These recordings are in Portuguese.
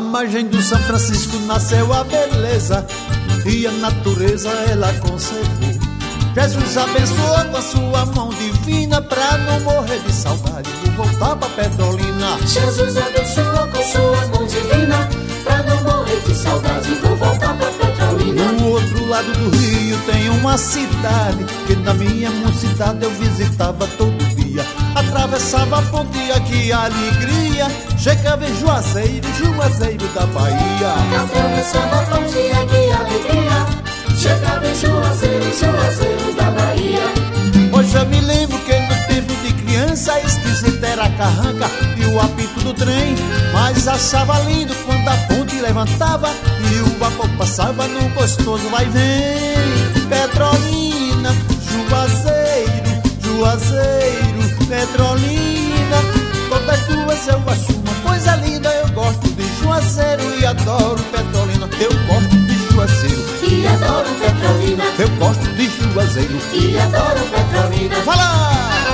margem do São Francisco nasceu a beleza e a natureza ela conservou. Jesus abençoou com a sua mão divina pra não morrer de saudade e voltar pra Petrolina. Jesus abençoou com sua mão divina pra não morrer de saudade e voltar pra Petrolina. No outro lado do rio tem uma cidade que na minha mocidade eu visitava todo dia. Atravessava a ponte aqui a alegria, chegava em Juazeiro, Juazeiro da Bahia. Atravessava a ponte aqui a alegria, chegava em Juazeiro, Juazeiro da Bahia. Hoje eu me lembro que no tempo de criança esquisito era a carranca e o apito do trem, mas achava lindo quando a ponte levantava e o vapor passava num gostoso vai-vem. Petrolina, Juazeiro, Juazeiro, Petrolina, todas duas eu acho uma coisa linda. Eu gosto de Juazeiro e adoro Petrolina. Eu gosto de Juazeiro e adoro Petrolina. Eu gosto de Juazeiro e adoro Petrolina. Fala!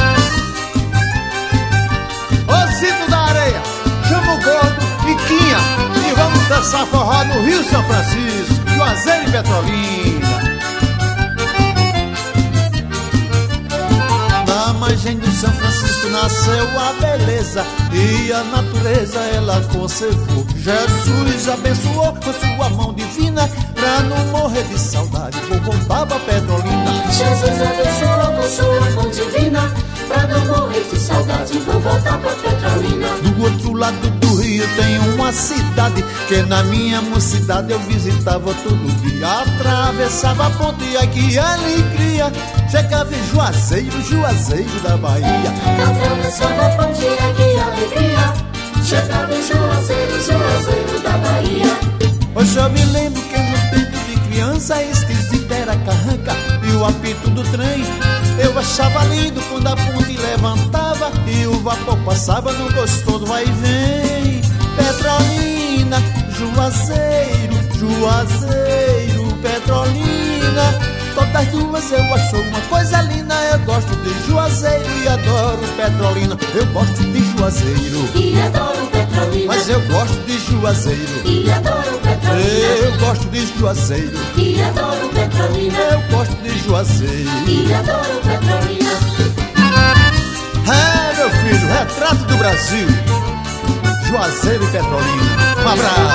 Ô Cito da Areia, chama o gordo e Quinha e vamos dançar forró no Rio São Francisco, Juazeiro e Petrolina. Na margem do São Francisco nasceu a beleza e a natureza ela conservou. Jesus abençoou com sua mão divina pra não morrer de saudade, vou voltar pra Petrolina. Jesus abençoou com sua mão divina pra não morrer de saudade, vou voltar pra Petrolina. Do outro lado do rio tem uma cidade que na minha mocidade eu visitava todo dia. Atravessava a ponte aqui a alegria, chegava em Juazeiro, Juazeiro da Bahia. Atravessava a ponte aqui a alegria, chegava em Juazeiro, Juazeiro da Bahia. Hoje eu me lembro que no tempo de criança esquisita era a carranca e o apito do trem. Eu achava lindo quando a ponte levantava e o vapor passava no gostoso vai-vem. Petrolina, Juazeiro, Juazeiro, Petrolina, todas duas eu acho uma coisa linda. Eu gosto de Juazeiro e adoro Petrolina. Eu gosto de Juazeiro e adoro Petrolina. Mas eu gosto de Juazeiro e adoro Petrolina. Eu gosto de Juazeiro e adoro Petrolina. Eu gosto de Juazeiro e adoro Petrolina. É, meu filho, retrato do Brasil, Juazeiro e Petrolina. Um abraço.